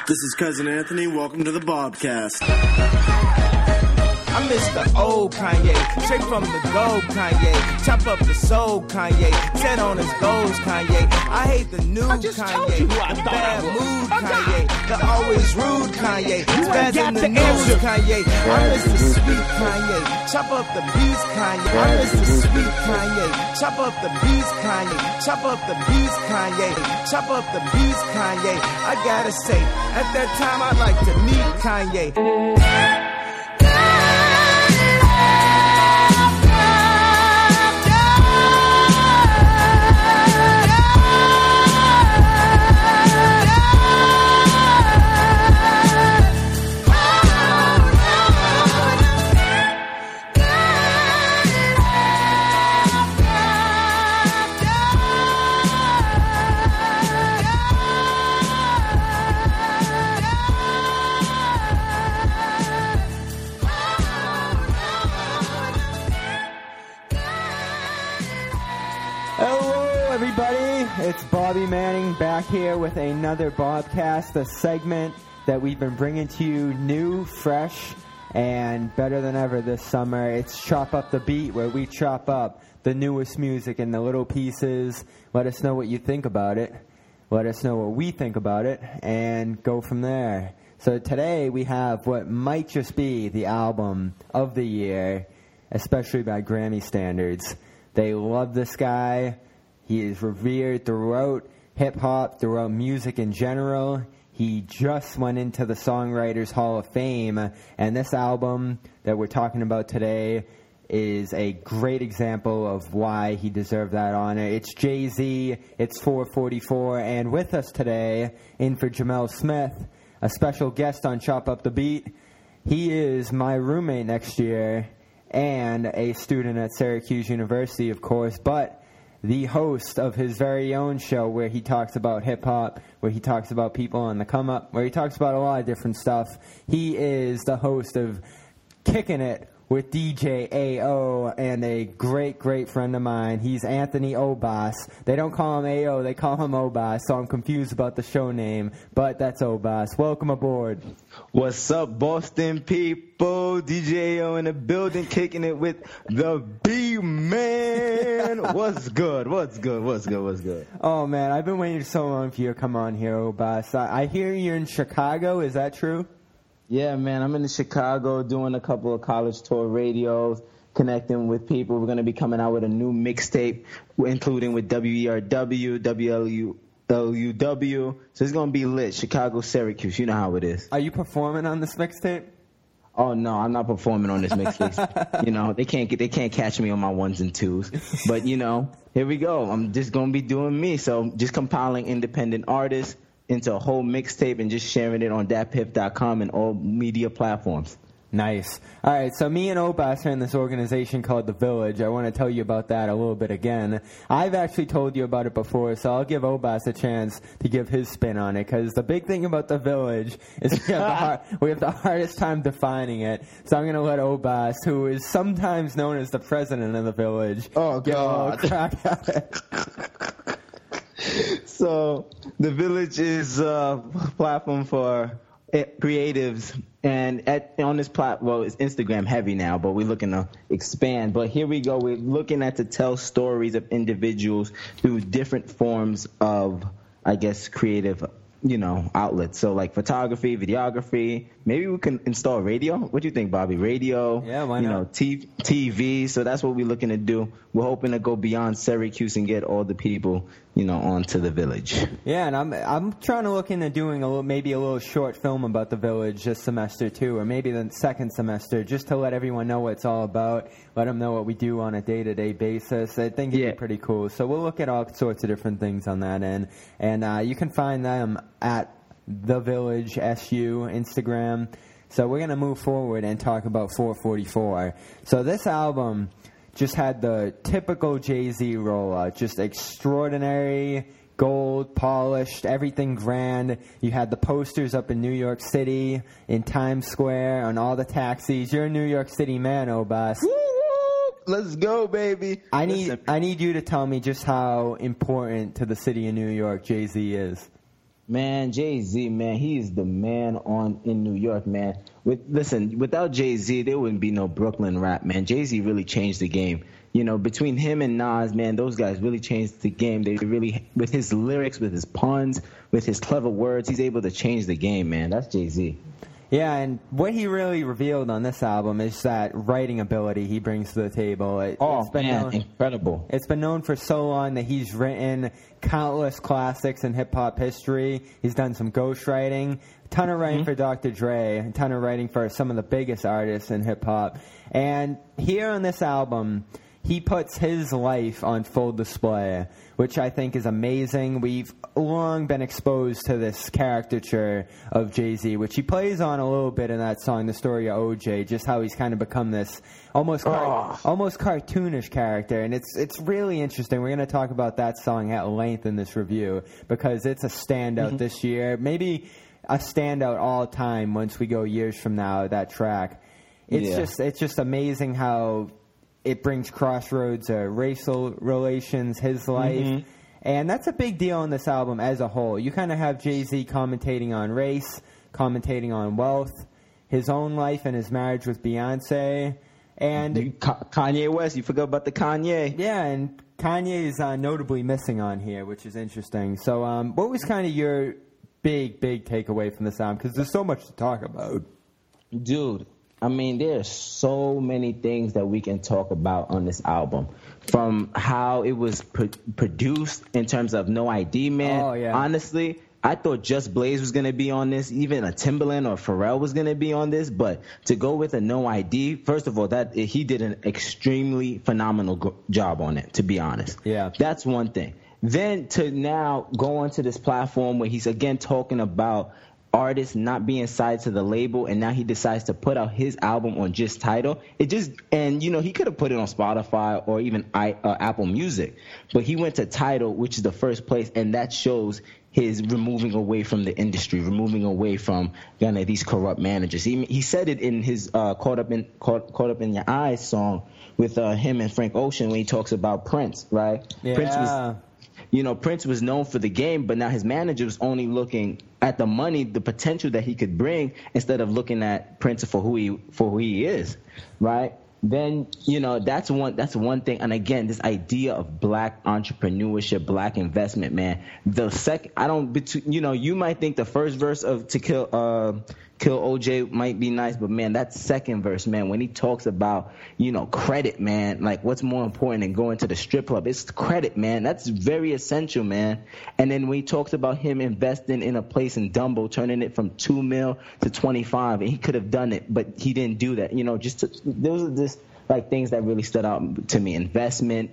This is Cousin Anthony. Welcome to the Bobcast. I miss the old Kanye, straight from the gold Kanye. Chop up the soul Kanye, set on his goals Kanye. I hate the new Kanye, the bad mood Kanye, the always rude Kanye, spazzing the news Kanye. I miss the sweet Kanye, chop up the beats Kanye. I miss the sweet Kanye, chop up the beats Kanye, chop up the beats Kanye, chop up the beats Kanye. I gotta say, at that time I'd like to meet Kanye. It's Bobby Manning back here with another Bobcast, a segment that we've been bringing to you new, fresh, and better than ever this summer. It's Chop Up the Beat, where we chop up the newest music in the little pieces. Let us know what you think about it. Let us know what we think about it, and go from there. So today we have what might just be the album of the year, especially by Grammy standards. They love this guy. He is revered throughout hip-hop, throughout music in general. He just went into the Songwriters Hall of Fame, and this album that we're talking about today is a great example of why he deserved that honor. It's Jay-Z, it's 444, and with us today, in for Jamel Smith, a special guest on Chop Up the Beat. He is my roommate next year and a student at Syracuse University, of course, but the host of his very own show where he talks about hip-hop, where he talks about people on the come-up, where he talks about a lot of different stuff. He is the host of Kicking It with DJ AO and a great, great friend of mine. He's Anthony Obas. They don't call him AO, they call him Obas, so I'm confused about the show name, but that's Obas. Welcome aboard. What's up, Boston people? DJ AO in the building, kicking it with the B-Man. What's good? What's good? What's good? What's good? Oh, man, I've been waiting so long for you to come on here, Obas. I hear you're in Chicago. Is that true? Yeah, man, I'm in Chicago doing a couple of college tour radios, connecting with people. We're going to be coming out with a new mixtape, including with WERW, WLUW. So it's going to be lit. Chicago, Syracuse. You know how it is. Are you performing on this mixtape? Oh, no, I'm not performing on this mixtape. You know, they can't catch me on my ones and twos. But, you know, here we go. I'm just going to be doing me. So just compiling independent artists into a whole mixtape and just sharing it on datpiff.com and all media platforms. Nice. All right, so me and Obas are in this organization called The Village. I want to tell you about that a little bit again. I've actually told you about it before, so I'll give Obas a chance to give his spin on it, because the big thing about The Village is we have the hardest time defining it. So I'm going to let Obas, who is sometimes known as the president of The Village, get a crack at it. So, The Village is a platform for creatives, and on this platform, it's Instagram heavy now, but we're looking to expand. But here we go. We're looking to tell stories of individuals through different forms of, I guess, creative, outlets. So like photography, videography. Maybe we can install radio. What do you think, Bobby? Radio? Yeah, why not? TV. So that's what we're looking to do. We're hoping to go beyond Syracuse and get all the people, onto The Village. Yeah, and I'm trying to look into doing maybe a little short film about The Village this semester too, or maybe the second semester, just to let everyone know what it's all about, let them know what we do on a day-to-day basis. I think it'd be pretty cool. So we'll look at all sorts of different things on that end, and you can find them at The Village SU Instagram. So we're going to move forward and talk about 444. So this album just had the typical Jay-Z rollout, just extraordinary, gold, polished, everything grand. You had the posters up in New York City, in Times Square, on all the taxis. You're a New York City man, Obas. Let's go, baby. I need you to tell me just how important to the city of New York Jay-Z is. Man, Jay-Z, man, he is the man in New York, man. Without Jay-Z, there wouldn't be no Brooklyn rap, man. Jay-Z really changed the game. You know, between him and Nas, man, those guys really changed the game. They really, with his lyrics, with his puns, with his clever words, he's able to change the game, man. That's Jay-Z. Yeah, and what he really revealed on this album is that writing ability he brings to the table. It's been incredible. It's been known for so long that he's written countless classics in hip-hop history. He's done some ghostwriting, a ton of writing for Dr. Dre, a ton of writing for some of the biggest artists in hip-hop. And here on this album, he puts his life on full display, which I think is amazing. We've long been exposed to this caricature of Jay-Z, which he plays on a little bit in that song, The Story of O.J., just how he's kind of become this almost cartoonish character. And it's really interesting. We're going to talk about that song at length in this review because it's a standout this year, maybe a standout all time once we go years from now, that track. It's just amazing how it brings crossroads, racial relations, his life. And that's a big deal on this album as a whole. You kind of have Jay-Z commentating on race, commentating on wealth, his own life and his marriage with Beyonce. And Kanye West, you forgot about the Kanye. Yeah, and Kanye is notably missing on here, which is interesting. So what was kind of your big takeaway from this album? Because there's so much to talk about. Dude, I mean, there's so many things that we can talk about on this album. From how it was produced in terms of No ID, man. Oh, yeah. Honestly, I thought Just Blaze was going to be on this. Even a Timbaland or Pharrell was going to be on this. But to go with a No ID, first of all, he did an extremely phenomenal job on it, to be honest. Yeah. That's one thing. Then to now go onto this platform where he's again talking about artist not being signed to the label, and now he decides to put out his album on just Tidal. And you know, he could have put it on Spotify or even Apple Music, but he went to Tidal, which is the first place, and that shows his removing away from the industry, removing away from these corrupt managers. He said it in his Caught Up in Your Eyes song with him and Frank Ocean when he talks about Prince, right? Yeah. Prince was known for the game, but now his manager was only looking at the money, the potential that he could bring, instead of looking at Prince for who he is, right? Then, that's one thing. And again, this idea of black entrepreneurship, black investment, man. You might think the first verse of To Kill OJ might be nice, but man, that second verse, man, when he talks about, credit, man, like what's more important than going to the strip club? It's credit, man. That's very essential, man. And then when he talks about him investing in a place in Dumbo, turning it from $2 million to 25, and he could have done it, but he didn't do that. Those are just like things that really stood out to me. Investment,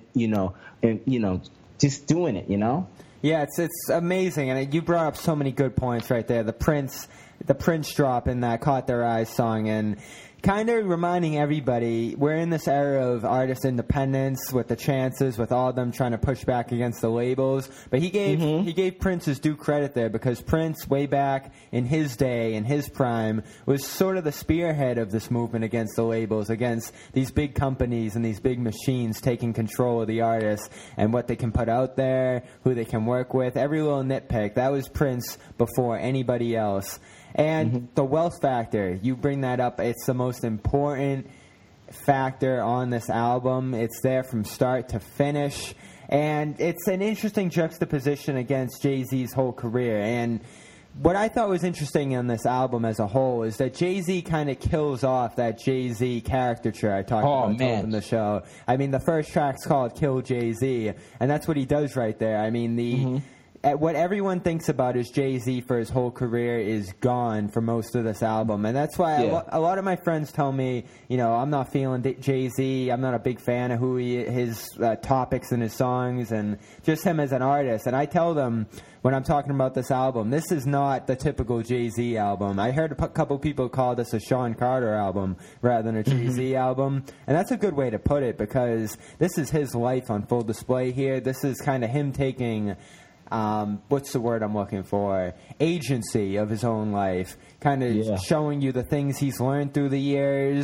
and just doing it, Yeah, it's amazing, and you brought up so many good points right there. The Prince drop in that Caught Their Eyes song, and kind of reminding everybody we're in this era of artist independence with the Chances, with all of them trying to push back against the labels. But he gave Prince his due credit there, because Prince, way back in his day, in his prime, was sort of the spearhead of this movement against the labels, against these big companies and these big machines taking control of the artists and what they can put out there, who they can work with, every little nitpick. That was Prince before anybody else. And the wealth factor, you bring that up. It's the most important factor on this album. It's there from start to finish. And it's an interesting juxtaposition against Jay-Z's whole career. And what I thought was interesting in this album as a whole is that Jay-Z kind of kills off that Jay-Z caricature I talked about in the show. I mean, the first track's called Kill Jay-Z, and that's what he does right there. I mean, what everyone thinks about is Jay-Z for his whole career is gone for most of this album. And that's why a lot of my friends tell me, I'm not feeling Jay-Z. I'm not a big fan of his topics in his songs and just him as an artist. And I tell them when I'm talking about this album, this is not the typical Jay-Z album. I heard a couple people call this a Sean Carter album rather than a Jay-Z album. And that's a good way to put it, because this is his life on full display here. This is kind of him taking... what's the word I'm looking for? Agency of his own life. Kind of showing you the things he's learned through the years,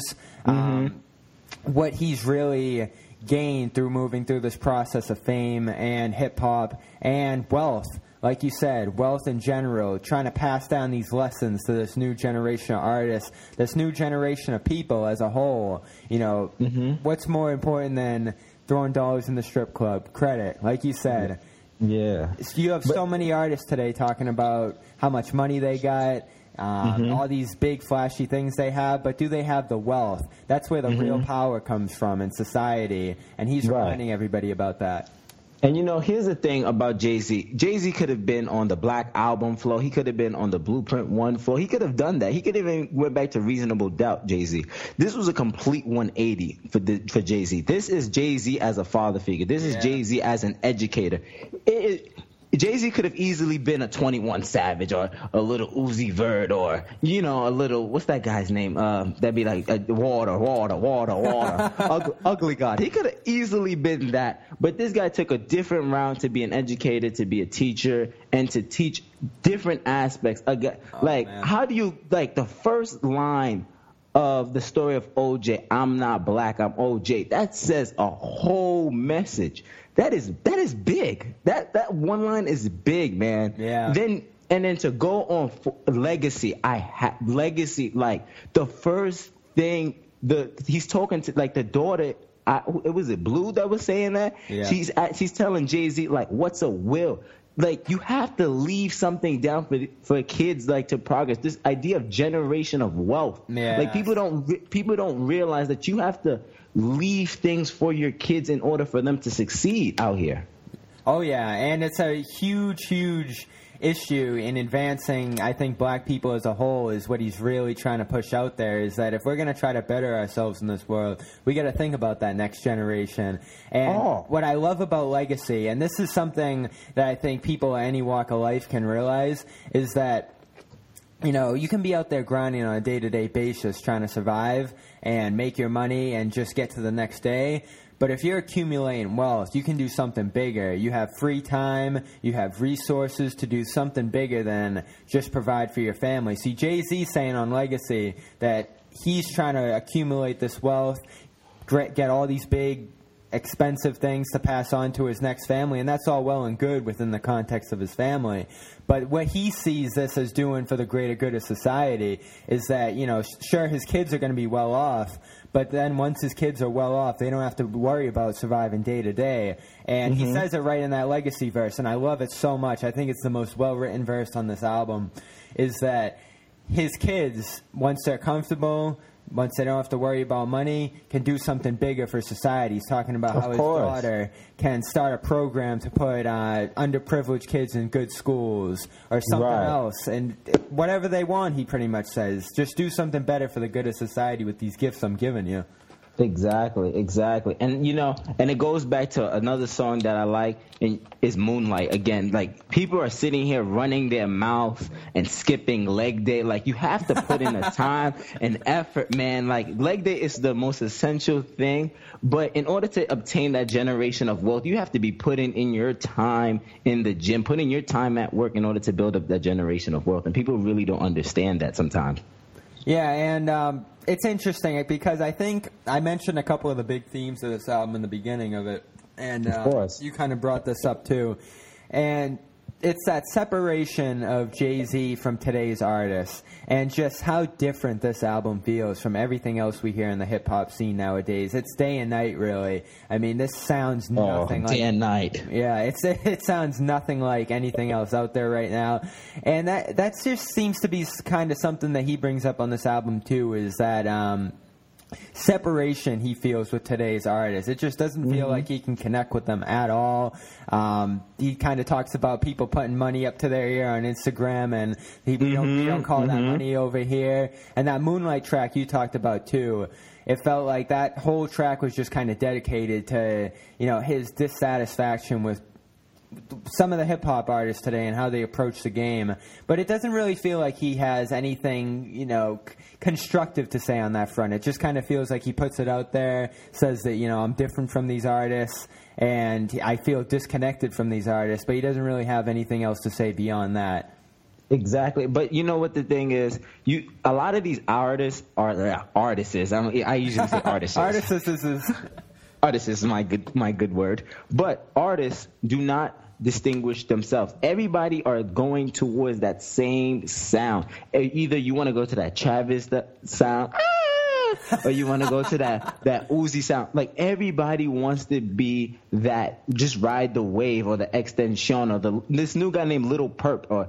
what he's really gained through moving through this process of fame and hip-hop and wealth. like you said, wealth in general, trying to pass down these lessons to this new generation of artists, this new generation of people as a whole. You know, what's more important than throwing dollars in the strip club? Credit, like you said. Yeah. You have so many artists today talking about how much money they got, all these big flashy things they have, but do they have the wealth? That's where the real power comes from in society, and he's reminding everybody about that. And, you know, here's the thing about Jay-Z. Jay-Z could have been on the Black Album floor. He could have been on the Blueprint 1 floor. He could have done that. He could even went back to Reasonable Doubt, Jay-Z. This was a complete 180 for Jay-Z. This is Jay-Z as a father figure. This is Jay-Z as an educator. Jay-Z could have easily been a 21 Savage or a little Uzi Vert or, you know, a little, what's that guy's name? That'd be like Water. Ugly God. He could have easily been that. But this guy took a different route to be an educator, to be a teacher, and to teach different aspects. How do you, like, the first line of the story of OJ, I'm not black, I'm OJ, that says a whole message. That is big. That one line is big, man. Yeah. Then to go on legacy, legacy. Like the first thing, he's talking to like the daughter. Was it Blue that was saying that? Yeah. She's telling Jay-Z like, what's a will? Like you have to leave something down for kids like to progress. This idea of generation of wealth. Yeah. Like people don't realize that you have to leave things for your kids in order for them to succeed out here. Oh, yeah, and it's a huge, huge issue in advancing, I think, black people as a whole is what he's really trying to push out there, is that if we're going to try to better ourselves in this world, we got to think about that next generation. And what I love about legacy, and this is something that I think people at any walk of life can realize, is that, you know, you can be out there grinding on a day-to-day basis trying to survive and make your money and just get to the next day. But if you're accumulating wealth, you can do something bigger. You have free time. You have resources to do something bigger than just provide for your family. See, Jay-Z saying on Legacy that he's trying to accumulate this wealth, get all these big, expensive things to pass on to his next family, and that's all well and good within the context of his family. But what he sees this as doing for the greater good of society is that, you know, sure, his kids are going to be well off, but then once his kids are well off, they don't have to worry about surviving day to day. And he says it right in that Legacy verse, and I love it so much. I think it's the most well-written verse on this album, is that his kids, once they're comfortable, once they don't have to worry about money, can do something bigger for society. He's talking about how his daughter can start a program to put underprivileged kids in good schools or something else. And whatever they want, he pretty much says, just do something better for the good of society with these gifts I'm giving you. Exactly. And, you know, and it goes back to another song that I like, and is Moonlight. Again, like, people are sitting here running their mouth and skipping leg day. Like, you have to put in the time and effort, man. Like, leg day is the most essential thing. But in order to obtain that generation of wealth, you have to be putting in your time in the gym, putting your time at work in order to build up that generation of wealth. And people really don't understand that sometimes. Yeah, and it's interesting because I think I mentioned a couple of the big themes of this album in the beginning of it, and of course. You kind of brought this up too. And it's that separation of Jay-Z from today's artists and just how different this album feels from everything else we hear in the hip-hop scene nowadays. It's day and night, really. I mean, this sounds nothing like... day and night. Yeah, it sounds nothing like anything else out there right now. And that just seems to be kind of something that he brings up on this album, too, is that... separation he feels with today's artists. It just doesn't feel like he can connect with them at all. He kind of talks about people putting money up to their ear on Instagram, and we don't call that money over here. And that Moonlight track you talked about too, it felt like that whole track was just kind of dedicated to, you know, his dissatisfaction with some of the hip-hop artists today and how they approach the game. But it doesn't really feel like he has anything, you know, constructive to say on that front. It just kind of feels like he puts it out there, says that, you know, I'm different from these artists and I feel disconnected from these artists, but he doesn't really have anything else to say beyond that. Exactly. But you know what the thing is? A lot of these artists are artists. I usually say artists. Artists is my good word. But artists do not distinguish themselves. Everybody are going towards that same sound. Either you want to go to that Travis sound, or you want to go to that Uzi sound. Like, everybody wants to be that, just ride the wave, or the extension, or this new guy named Lil Perp, or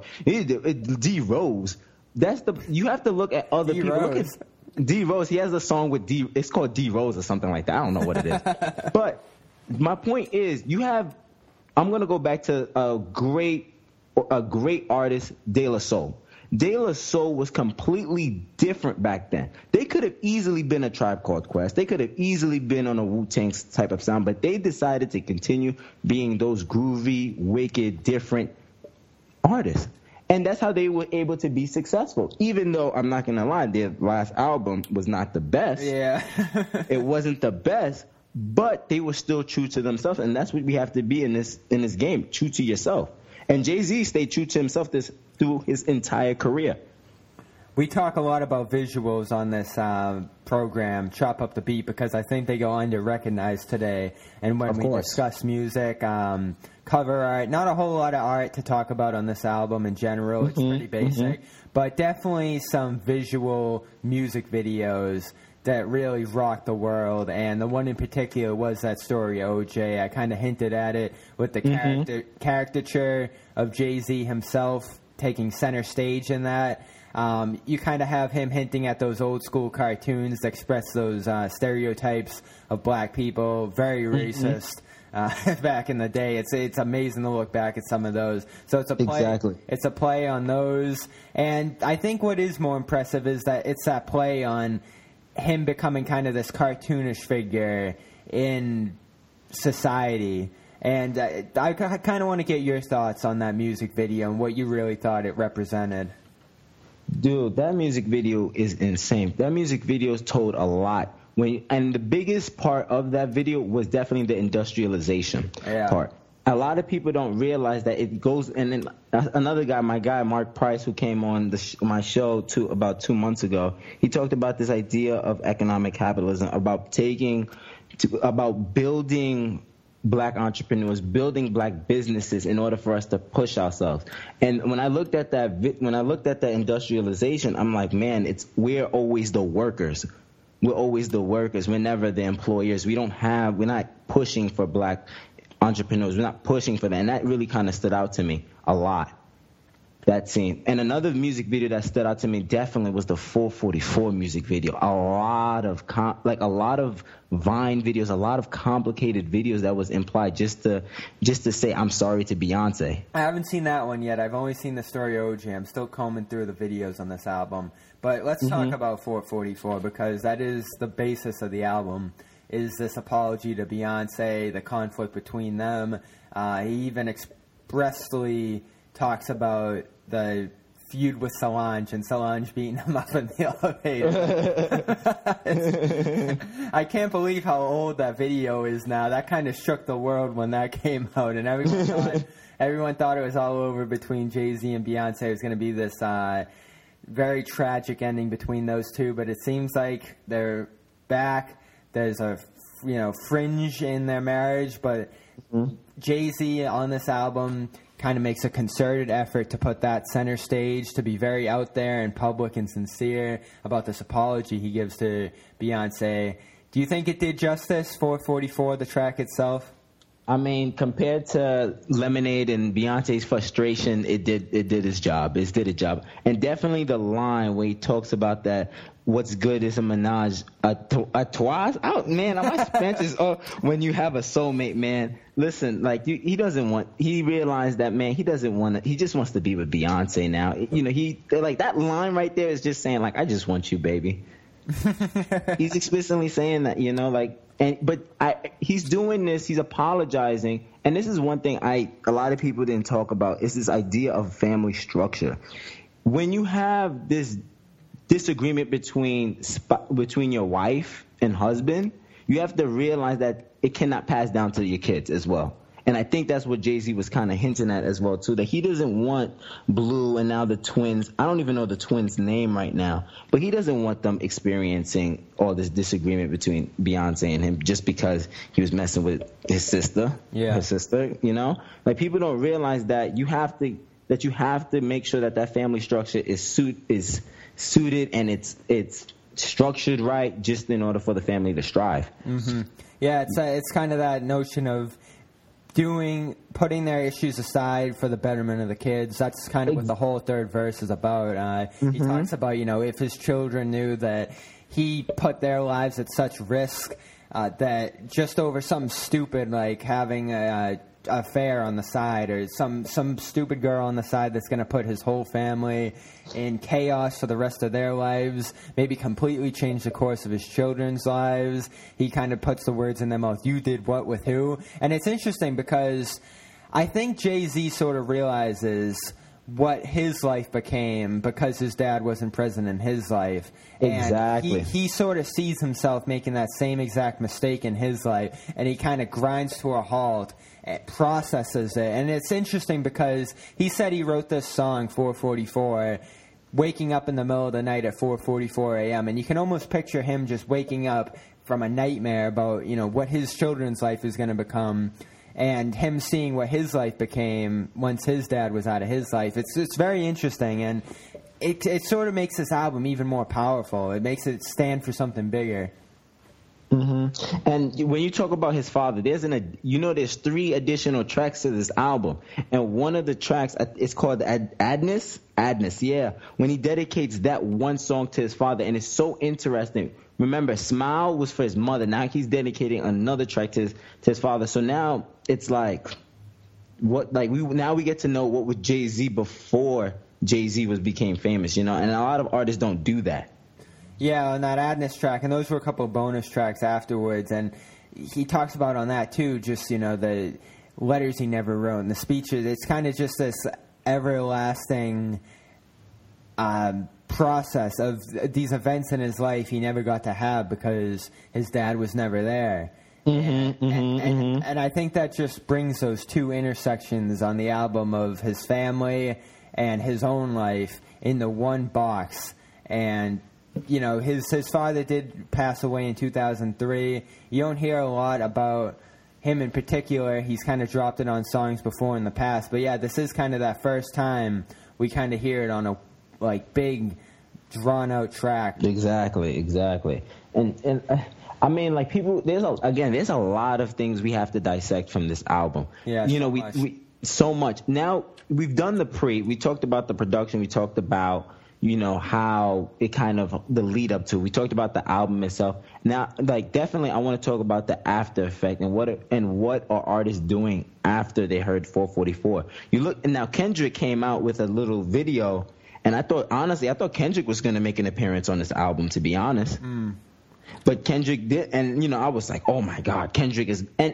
D Rose. You have to look at other people. Look at D Rose. He has a song with it's called D Rose or something like that. I don't know what it is. But my point is, I'm going to go back to a great artist, De La Soul. De La Soul was completely different back then. They could have easily been a Tribe Called Quest. They could have easily been on a Wu-Tang type of sound, but they decided to continue being those groovy, wicked, different artists. And that's how they were able to be successful. Even though, I'm not going to lie, their last album was not the best. Yeah. It wasn't the best, but they were still true to themselves, and that's what we have to be in this game, true to yourself. And Jay-Z stayed true to himself through his entire career. We talk a lot about visuals on this program, Chop Up the Beat, because I think they go under-recognized today. And when we discuss music, cover art, not a whole lot of art to talk about on this album in general. It's pretty basic. But definitely some visual music videos that really rocked the world, and the one in particular was that story OJ. I kind of hinted at it with the caricature of Jay-Z himself taking center stage in that. You kind of have him hinting at those old school cartoons that express those stereotypes of black people, very racist. Back in the day, it's amazing to look back at some of those. So it's a play. Exactly. It's a play on those, and I think what is more impressive is that it's that play on him becoming kind of this cartoonish figure in society. And I kind of want to get your thoughts on that music video and what you really thought it represented. Dude, that music video is insane. That music video told a lot. And the biggest part of that video was definitely the industrialization part. A lot of people don't realize that it goes, and then another guy, my guy Mark Price, who came on my show about 2 months ago, he talked about this idea of economic capitalism, about building black entrepreneurs, building black businesses in order for us to push ourselves. And when I looked at that industrialization, I'm like, man, we're always the workers. We're always the workers. We're never the employers. We're not pushing for black entrepreneurs. We're not pushing for that. And that really kind of stood out to me a lot, that scene. And another music video that stood out to me definitely was the 444 music video. A lot of Vine videos, a lot of complicated videos that was implied just to say I'm sorry to Beyonce. I haven't seen that one yet. I've only seen the story OJ. I'm still combing through the videos on this album. But let's talk about 444, because that is the basis of the album. Is this apology to Beyonce, the conflict between them. He even expressly talks about the feud with Solange and Solange beating him up in the elevator. I can't believe how old that video is now. That kind of shook the world when that came out, and everyone thought it was all over between Jay-Z and Beyonce. It was going to be this very tragic ending between those two, but it seems like they're back. There's a fringe in their marriage, but Jay-Z on this album kind of makes a concerted effort to put that center stage, to be very out there and public and sincere about this apology he gives to Beyonce. Do you think it did justice, 444, the track itself? I mean, compared to Lemonade and Beyonce's frustration, it did its job. It did its job. And definitely the line where he talks about that, what's good is a menage a trois. Oh, man, my Spanish is when you have a soulmate, man. Listen, like, he realized that, man, he just wants to be with Beyonce now. Like, that line right there is just saying, like, I just want you, baby. He's explicitly saying that, he's doing this, he's apologizing, and this is one thing a lot of people didn't talk about, is this idea of family structure. When you have this disagreement between your wife and husband, you have to realize that it cannot pass down to your kids as well. And I think that's what Jay-Z was kind of hinting at as well, too, that he doesn't want Blue and now the twins. I don't even know the twins' name right now, but he doesn't want them experiencing all this disagreement between Beyonce and him just because he was messing with his sister. Yeah. Her sister, you know? Like, people don't realize that you have to make sure that family structure is suited and it's structured right just in order for the family to strive. Mm-hmm. Yeah, it's kind of that notion of putting their issues aside for the betterment of the kids. That's kind of what the whole third verse is about. He talks about, if his children knew that he put their lives at such risk that just over something stupid like having a affair on the side or some stupid girl on the side that's going to put his whole family in chaos for the rest of their lives, maybe completely change the course of his children's lives. He kind of puts the words in their mouth, you did what with who? And it's interesting because I think Jay-Z sort of realizes what his life became because his dad wasn't present in his life. Exactly. And he sort of sees himself making that same exact mistake in his life, and he kind of grinds to a halt, processes it. And it's interesting because he said he wrote this song, 444, waking up in the middle of the night at 4:44 a.m. And you can almost picture him just waking up from a nightmare about, what his children's life is going to become, and him seeing what his life became once his dad was out of his life. It's very interesting, and it sort of makes this album even more powerful. It makes it stand for something bigger. Mm-hmm. And when you talk about his father, there's 3 additional tracks to this album, and one of the tracks is called Adness. Yeah, when he dedicates that one song to his father, and it's so interesting. Remember, Smile was for his mother. Now he's dedicating another track to his father. So now it's like, we get to know what was Jay-Z before Jay-Z became famous, and a lot of artists don't do that. Yeah, on that Adness track, and those were a couple of bonus tracks afterwards, and he talks about on that too, just, the letters he never wrote and the speeches. It's kind of just this everlasting process of these events in his life he never got to have because his dad was never there. And I think that just brings those 2 intersections on the album of his family and his own life into one box. And his father did pass away in 2003. You don't hear a lot about him in particular. He's kind of dropped it on songs before in the past. But yeah, this is kind of that first time we kind of hear it on a big drawn out track. Exactly. And I mean, people, there's a lot of things we have to dissect from this album. Yeah, we so much. Now we've done we talked about the production, we talked about how it kind of the lead up to. We talked about the album itself. Now, definitely, I want to talk about the after effect and what are artists doing after they heard 444. And now Kendrick came out with a little video, and I thought Kendrick was going to make an appearance on this album, to be honest. But Kendrick did, and I was like, oh my God, Kendrick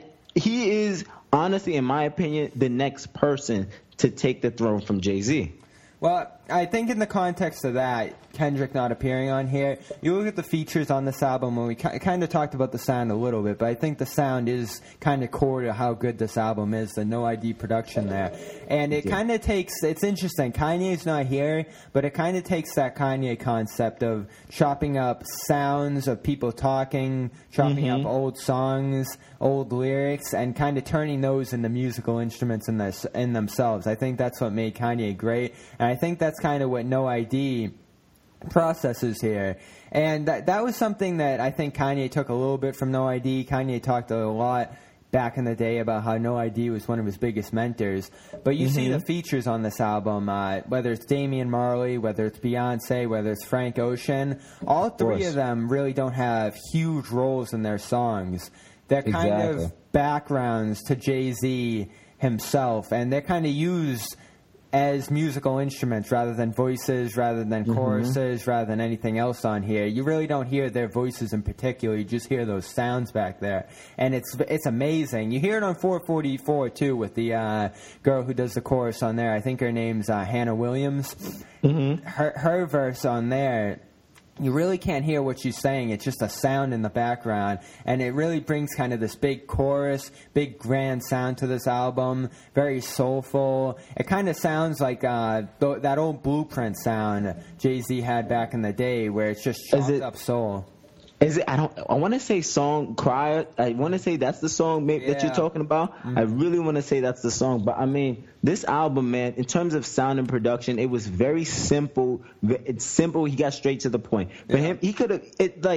he is honestly, in my opinion, the next person to take the throne from Jay-Z. Well, I think in the context of that, Kendrick not appearing on here, you look at the features on this album, and we kind of talked about the sound a little bit, but I think the sound is kind of core to how good this album is, the No ID production there. And it kind of takes, it's interesting, Kanye's not here, but it kind of takes that Kanye concept of chopping up sounds of people talking, chopping up old songs, old lyrics, and kind of turning those into musical instruments in themselves. I think that's what made Kanye great, and I think that's kind of what No ID processes here. And that was something that I think Kanye took a little bit from No ID. Kanye talked a lot back in the day about how No ID was one of his biggest mentors. But you see the features on this album, whether it's Damian Marley, whether it's Beyonce, whether it's Frank Ocean, all 3 of them really don't have huge roles in their songs. They're kind of backgrounds to Jay-Z himself, and they're kind of used as musical instruments rather than voices, rather than choruses, rather than anything else on here. You really don't hear their voices in particular. You just hear those sounds back there. And it's amazing. You hear it on 444, too, with the girl who does the chorus on there. I think her name's Hannah Williams. Her verse on there you really can't hear what she's saying. It's just a sound in the background. And it really brings kind of this big chorus, big grand sound to this album. Very soulful. It kind of sounds like that old Blueprint sound Jay-Z had back in the day where it's just chopped up soul. Is it? I want to say song Cry. I want to say that's the song that you're talking about. Mm-hmm. I really want to say that's the song. But I mean, this album, man, in terms of sound and production, it was very simple. It's simple. He got straight to the point. For him, he could have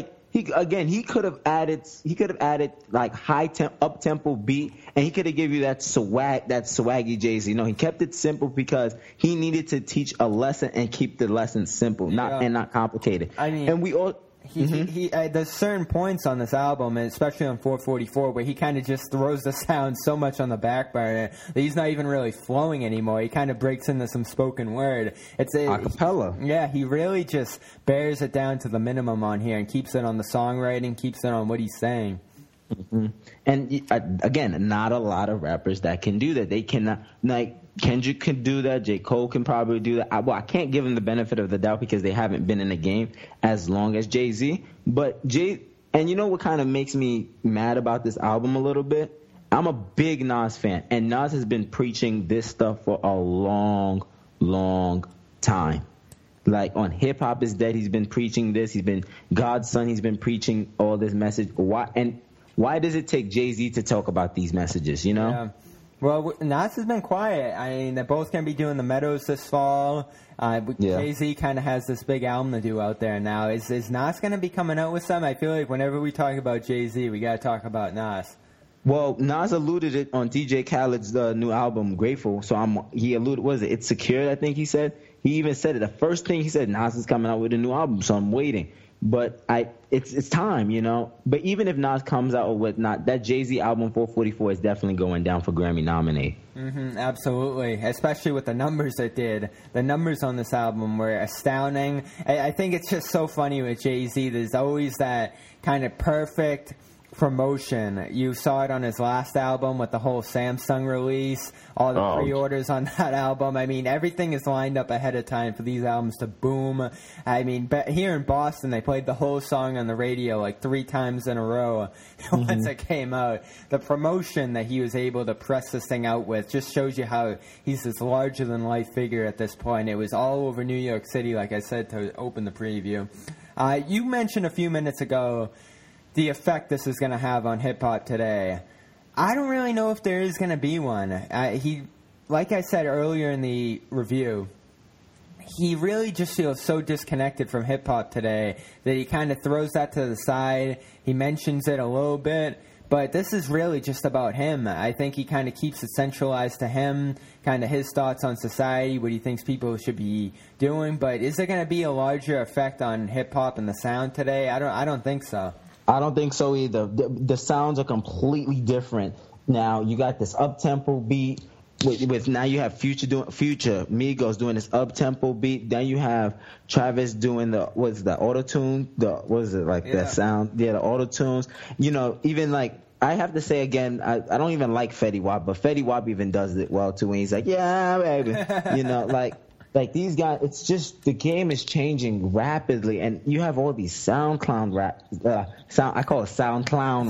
he could have added like up tempo beat, and he could have given you that swaggy Jay-Z. No, he kept it simple because he needed to teach a lesson and keep the lesson simple, not complicated. I mean, and we all. There's certain points on this album, and especially on 444, where he kind of just throws the sound so much on the back burner that he's not even really flowing anymore. He kind of breaks into some spoken word. It's acapella. Yeah, he really just bears it down to the minimum on here and keeps it on the songwriting, keeps it on what he's saying. Mm-hmm. And again, not a lot of rappers that can do that. They cannot, like Kendrick can do that. J. Cole can probably do that. I can't give him the benefit of the doubt because they haven't been in the game as long as Jay-Z. But and you know what kind of makes me mad about this album a little bit? I'm a big Nas fan, and Nas has been preaching this stuff for a long, long time. Like on Hip Hop Is Dead, he's been preaching this. He's been God's Son. He's been preaching all this message. Why does it take Jay-Z to talk about these messages, you know? Yeah. Well, Nas has been quiet. I mean, they're both going to be doing the Meadows this fall. Jay-Z kind of has this big album to do out there now. Is Nas going to be coming out with something? I feel like whenever we talk about Jay-Z, we got to talk about Nas. Well, Nas alluded it on DJ Khaled's new album, Grateful. So he alluded, was it? It's Secured, I think he said. He even said it. The first thing he said, Nas is coming out with a new album, so I'm waiting. But it's time, you know. But even if Nas comes out with not, that Jay-Z album 444 is definitely going down for Grammy nominee. Mm-hmm, absolutely, especially with the numbers it did. The numbers on this album were astounding. I think it's just so funny with Jay-Z. There's always that kind of perfect promotion. You saw it on his last album with the whole Samsung release, all the pre-orders on that album. I mean, everything is lined up ahead of time for these albums to boom. I mean, here in Boston, they played the whole song on the radio like 3 times in a row once it came out. The promotion that he was able to press this thing out with just shows you how he's this larger-than-life figure at this point. It was all over New York City, like I said, to open the preview. You mentioned a few minutes ago the effect this is going to have on hip-hop today. I don't really know if there is going to be one. Like I said earlier in the review, he really just feels so disconnected from hip-hop today that he kind of throws that to the side. He mentions it a little bit, but this is really just about him. I think he kind of keeps it centralized to him, kind of his thoughts on society, what he thinks people should be doing. But is there going to be a larger effect on hip-hop and the sound today? I don't think so. I don't think so either. The sounds are completely different. Now you got this up-tempo beat with now you have Future Migos doing this up-tempo beat. Then you have Travis doing the auto-tune? The sound? Yeah, the auto-tunes. You know, even like I have to say again, I don't even like Fetty Wap, but Fetty Wap even does it well too when he's like, yeah, baby. You know, like these guys, it's just the game is changing rapidly, and you have all these SoundCloud I call it SoundCloud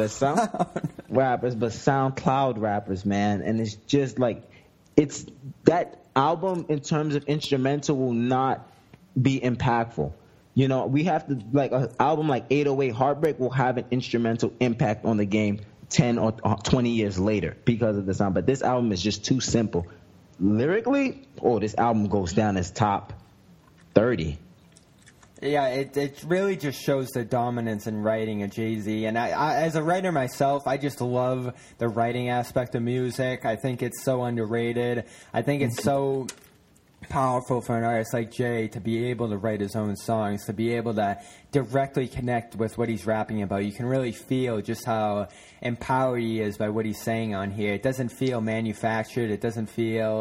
rappers, but SoundCloud rappers, man. And it's just like it's that album in terms of instrumental will not be impactful. You know, we have to like an album like 808 Heartbreak will have an instrumental impact on the game 10 or 20 years later because of the sound. But this album is just too simple. Lyrically, this album goes down as top 30. Yeah, it really just shows the dominance in writing of Jay-Z. And I as a writer myself, I just love the writing aspect of music. I think it's so underrated. I think it's so powerful for an artist like Jay to be able to write his own songs, to be able to directly connect with what he's rapping about. You can really feel just how empowered he is by what he's saying on here. It doesn't feel manufactured. It doesn't feel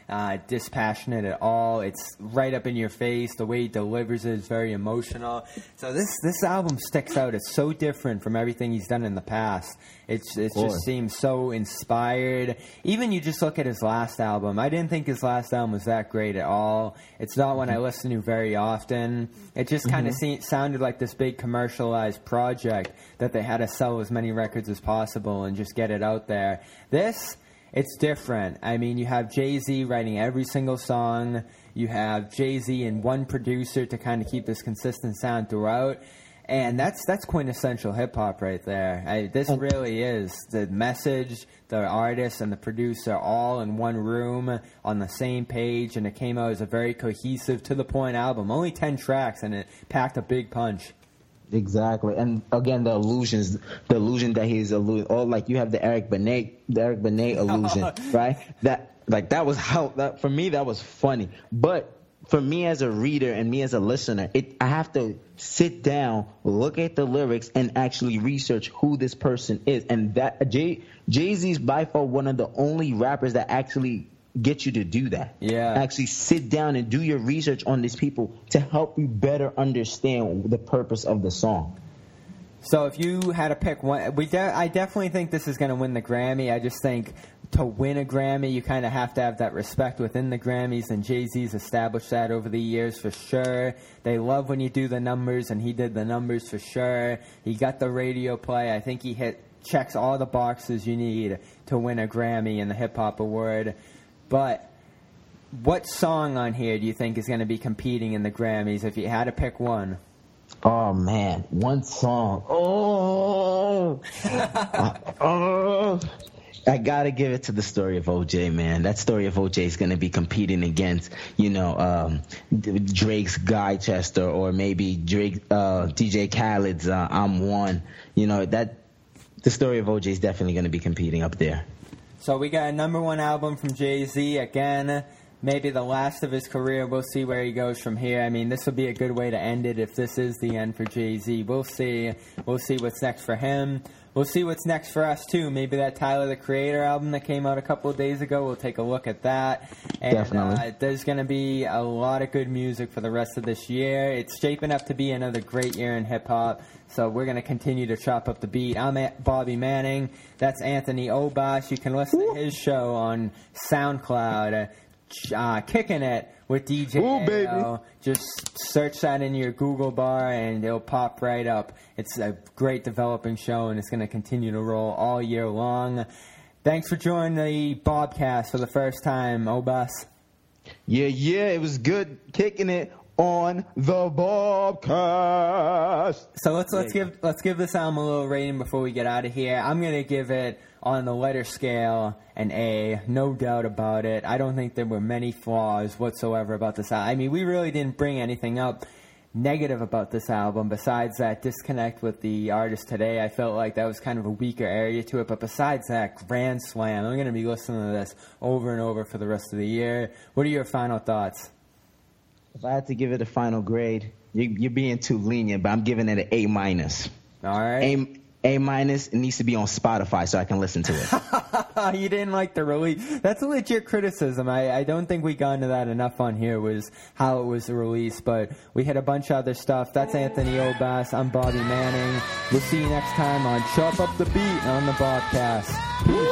dispassionate at all. It's right up in your face. The way he delivers it is very emotional. So this album sticks out. It's so different from everything he's done in the past. It just seems so inspired. Even you just look at his last album. I didn't think his last album was that great at all. It's not one I listen to very often. It just kind of sounded like this big commercialized project that they had to sell as many records as possible and just get it out there. It's different. I mean, you have Jay-Z writing every single song. You have Jay-Z and one producer to kind of keep this consistent sound throughout. And that's quintessential hip-hop right there. This really is. The message, the artist, and the producer all in one room on the same page, and it came out as a very cohesive, to-the-point album. Only 10 tracks, and it packed a big punch. Exactly. And again, the illusion that he's like you have the Eric Benet illusion, right? That was for me, that was funny. But for me as a reader and me as a listener, I have to sit down, look at the lyrics, and actually research who this person is. And that Jay-Z's by far one of the only rappers that actually get you to do that. Yeah. Actually sit down and do your research on these people to help you better understand the purpose of the song. So if you had to pick one, I definitely think this is going to win the Grammy. I just think to win a Grammy, you kind of have to have that respect within the Grammys, and Jay-Z's established that over the years for sure. They love when you do the numbers, and he did the numbers for sure. He got the radio play. I think he checks all the boxes you need to win a Grammy in the Hip Hop Award. But what song on here do you think is going to be competing in the Grammys if you had to pick one? Oh, man. One song. I got to give it to the Story of O.J., man. That Story of O.J. is going to be competing against, Drake's Guy Chester, or maybe DJ Khaled's I'm One. The Story of O.J. is definitely going to be competing up there. So we got a number one album from Jay-Z. Again, maybe the last of his career. We'll see where he goes from here. I mean, this would be a good way to end it if this is the end for Jay-Z. We'll see. We'll see what's next for him. We'll see what's next for us, too. Maybe that Tyler, the Creator album that came out a couple of days ago, we'll take a look at that. And, definitely. There's going to be a lot of good music for the rest of this year. It's shaping up to be another great year in hip-hop. So we're going to continue to chop up the beat. I'm Bobby Manning. That's Anthony Obas. You can listen to his show on SoundCloud, Kicking It with DJ Ayo. Just search that in your Google bar and it'll pop right up. It's a great developing show, and it's going to continue to roll all year long. Thanks for joining the Bobcast for the first time, Obas. Yeah, it was good kicking it on the Bobcast. So let's give this album a little rating before we get out of here. I'm gonna give it, on the letter scale, an A, no doubt about it. I don't think there were many flaws whatsoever about this album. I mean, we really didn't bring anything up negative about this album besides that disconnect with the artist today. I felt like that was kind of a weaker area to it, but besides that, grand slam. I'm gonna be listening to this over and over for the rest of the year. What are your final thoughts? If I had to give it a final grade, you're being too lenient, but I'm giving it an A-. All right. A-. It needs to be on Spotify so I can listen to it. You didn't like the release. That's a legit criticism. I don't think we got into that enough on here, was how it was released, but we had a bunch of other stuff. That's Anthony Obas. I'm Bobby Manning. We'll see you next time on Chop Up the Beat on the Bobcast.